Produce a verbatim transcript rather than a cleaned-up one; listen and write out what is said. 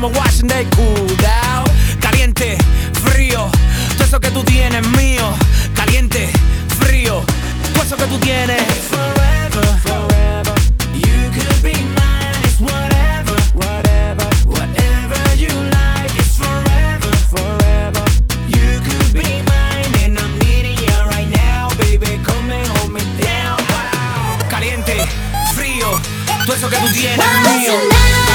como watching they cool down. Caliente, frío, todo eso que tú tienes es mío. Caliente, frío, todo eso que tú tienes. Forever, forever, you could be mine. It's whatever, whatever, whatever you like. It's forever, forever, you could be mine. And I'm needing you right now, baby. Come and hold me down. Caliente, frío, todo eso que tú tienes es mío.